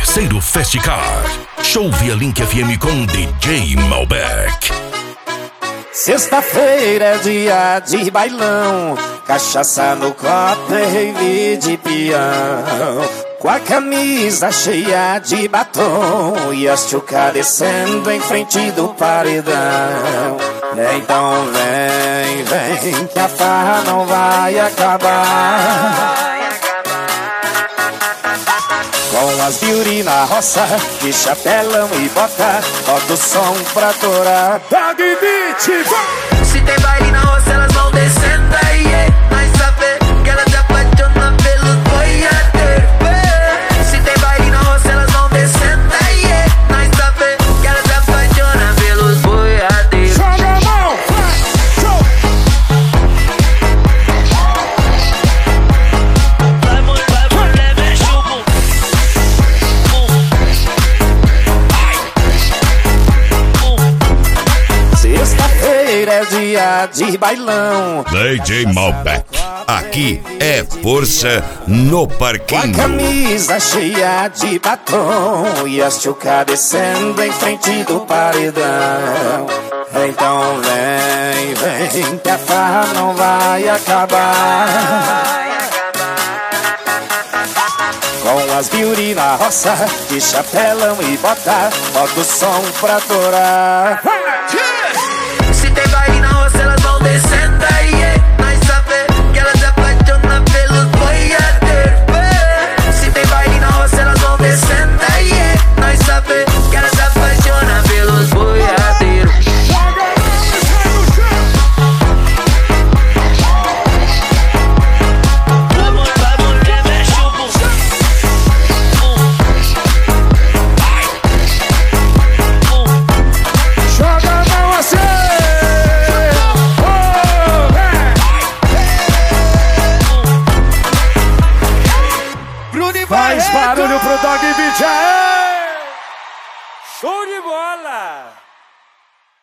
terceiro Festicar. Show via Link FM com DJ Malbec. Sexta-feira é dia de bailão, cachaça no copo e rave de peão. Com a camisa cheia de batom e as tchuca descendo em frente do paredão. Então vem, vem, que a farra não vai acabar. Com as beauty na roça, de chapelão e bota, bota o som pra torar. Dog Beat, se tem baile na roça, elas vão descendo aí, nós sabe que ela se apaixona pelos boiadeiros. Se tem baile na roça, elas vão descendo aí, nós sabe que ela se apaixona pelos boiadeiros. joga a mão, show! Vai mulher, mexe o bumbum. Sexta-feira é dia de bailão, DJ Malbec. Aqui é força no com a parquinho. camisa cheia de batom e as tchuca descendo em frente do paredão. Então vem, vem, que a farra não vai acabar. Com as beauty na roça, de chapelão e bota, bota o som pra torar. Se tem baile na roça, elas vão descendo aí, nós sabe que ela se apaixona pelos boiadeiros. Se tem baile na roça, elas vão descendo aí, nós sabe que ela se apaixona pelos boiadeiros. Vai mulher, mexe o bumbum. Joga a mão assim! Faz barulho pro Dog Beat, aê! Show de bola!